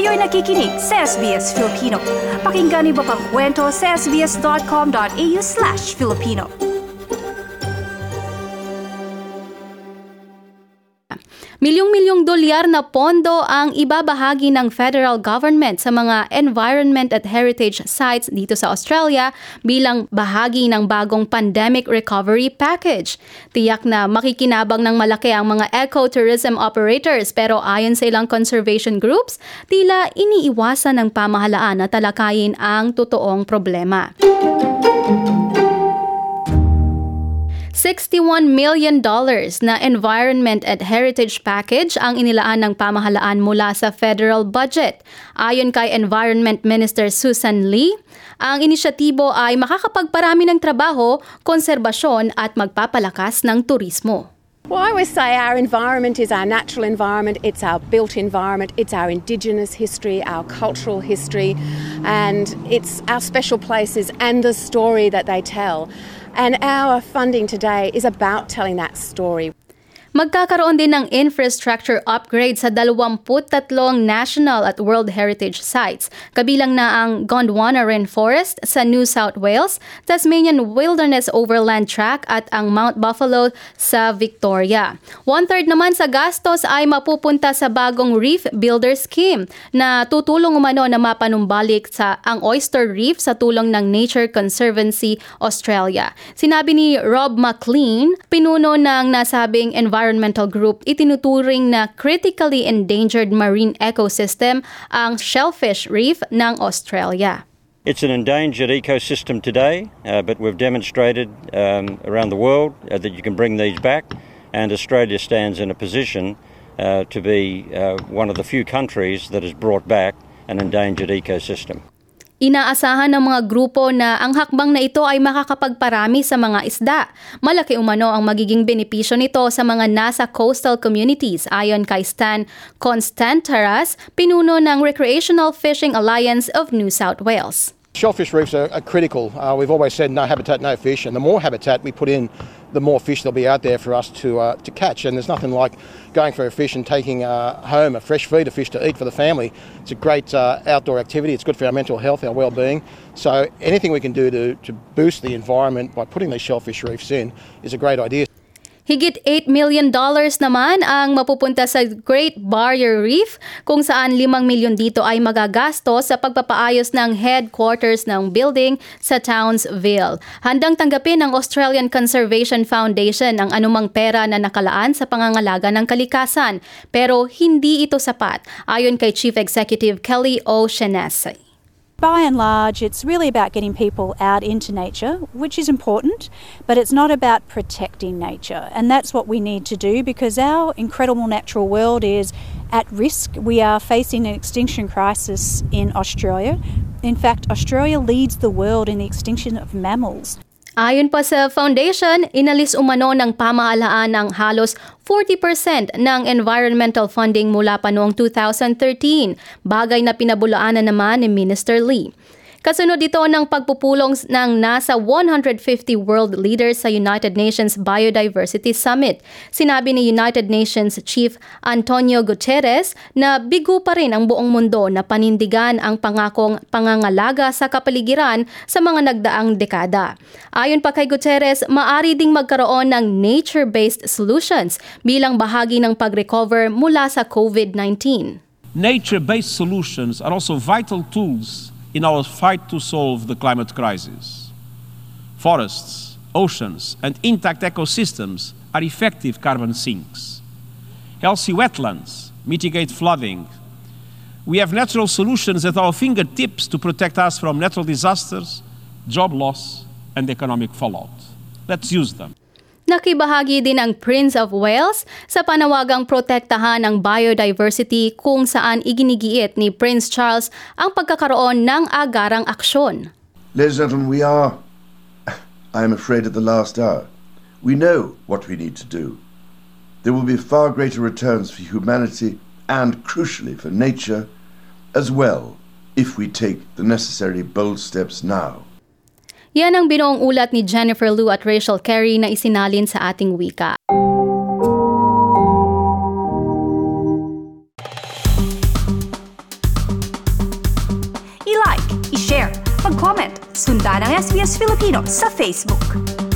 Kayo'y nakikinig sa SBS Filipino. Pakinggan niyo pa ang kwento sa sbs.com.au/Filipino. Milyong-milyong dolyar na pondo ang ibabahagi ng federal government sa mga environment at heritage sites dito sa Australia bilang bahagi ng bagong pandemic recovery package. Tiyak na makikinabang ng malaki ang mga ecotourism operators pero ayon sa ilang conservation groups, tila iniiwasan ng pamahalaan na talakayin ang totoong problema. $61 million na environment at heritage package ang inilaan ng pamahalaan mula sa federal budget. Ayon kay Environment Minister Susan Lee, ang inisyatibo ay makakapagparami ng trabaho, konserbasyon at magpapalakas ng turismo. Well, I always say our environment is our natural environment, it's our built environment, it's our Indigenous history, our cultural history, and it's our special places and the story that they tell. And our funding today is about telling that story. Magkakaroon din ng infrastructure upgrade sa 23 national at World Heritage sites, kabilang na ang Gondwana Rainforest sa New South Wales, Tasmanian Wilderness Overland Track at ang Mount Buffalo sa Victoria. 1/3 naman sa gastos ay mapupunta sa bagong Reef Builder Scheme na tutulong umano na mapanumbalik sa ang Oyster Reef sa tulong ng Nature Conservancy Australia. Sinabi ni Rob McLean, pinuno ng nasabing environmental group, itinuturing na critically endangered marine ecosystem ang shellfish reef ng Australia. It's an endangered ecosystem today, but we've demonstrated around the world that you can bring these back, and Australia stands in a position to be one of the few countries that has brought back an endangered ecosystem. Inaasahan ng mga grupo na ang hakbang na ito ay makakapagparami sa mga isda. Malaki umano ang magiging benepisyo nito sa mga nasa coastal communities ayon kay Stan Constantaras, pinuno ng Recreational Fishing Alliance of New South Wales. Shellfish reefs are critical. We've always said no habitat, no fish, and the more habitat we put in, the more fish there'll be out there for us to catch. And there's nothing like going for a fish and taking home a fresh feed of fish to eat for the family. It's a great outdoor activity. It's good for our mental health, our well-being. So anything we can do to boost the environment by putting these shellfish reefs in is a great idea. Higit $8 million naman ang mapupunta sa Great Barrier Reef, kung saan 5 milyon dito ay magagastos sa pagpapaayos ng headquarters ng building sa Townsville. Handang tanggapin ng Australian Conservation Foundation ang anumang pera na nakalaan sa pangangalaga ng kalikasan, pero hindi ito sapat, ayon kay Chief Executive Kelly O'Shaughnessy. By and large, it's really about getting people out into nature, which is important, but it's not about protecting nature. And that's what we need to do because our incredible natural world is at risk. We are facing an extinction crisis in Australia. In fact, Australia leads the world in the extinction of mammals. Ayon pa sa foundation, inalis umano ng pamahalaan ang halos 40% ng environmental funding mula pa noong 2013, bagay na pinabulaanan naman ni Minister Lee. Kasunod ito ng pagpupulong ng nasa 150 world leaders sa United Nations Biodiversity Summit. Sinabi ni United Nations Chief Antonio Guterres na bigo pa rin ang buong mundo na panindigan ang pangakong pangangalaga sa kapaligiran sa mga nagdaang dekada. Ayon pa kay Guterres, maari ding magkaroon ng nature-based solutions bilang bahagi ng pag-recover mula sa COVID-19. Nature-based solutions are also vital tools in our fight to solve the climate crisis. Forests, oceans, and intact ecosystems are effective carbon sinks. Healthy wetlands mitigate flooding. We have natural solutions at our fingertips to protect us from natural disasters, job loss, and economic fallout. Let's use them. Nakibahagi din ang Prince of Wales sa panawagang protektahan ang biodiversity kung saan iginigiit ni Prince Charles ang pagkakaroon ng agarang aksyon. Ladies and gentlemen, I am afraid at the last hour. We know what we need to do. There will be far greater returns for humanity and, crucially, for nature as well if we take the necessary bold steps now. Yan ang binuong ulat ni Jennifer Liu at Rachel Carey na isinalin sa ating wika. i-like, i-share, mag-comment, sundan ang SBS Filipino sa Facebook.